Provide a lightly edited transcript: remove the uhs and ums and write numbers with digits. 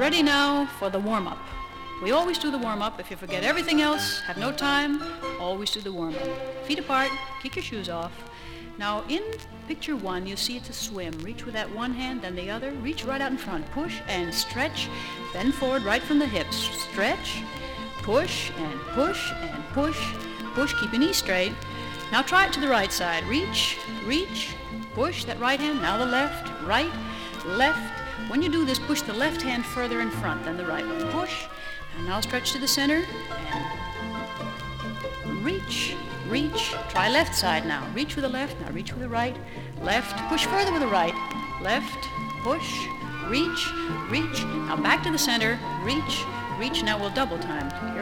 ready now for the warm-up. We always do the warm-up. If you forget everything else, have no time, always do the warm-up. Feet apart, kick your shoes off. Now in picture 1, you see it's a swim. Reach with that one hand, then the other. Reach right out in front. Push and stretch. Bend forward right from the hips. Stretch, push and push and push. Push, keep your knees straight. Now try it to the right side. Reach, reach, push that right hand. Now the left, right, left. When you do this, push the left hand further in front than the right one. Push, and now stretch to the center, and reach, reach. Try left side now. Reach with the left, now reach with the right. Left, push further with the right. Left, push, reach, reach. Now back to the center, reach, reach. Now we'll double time. Here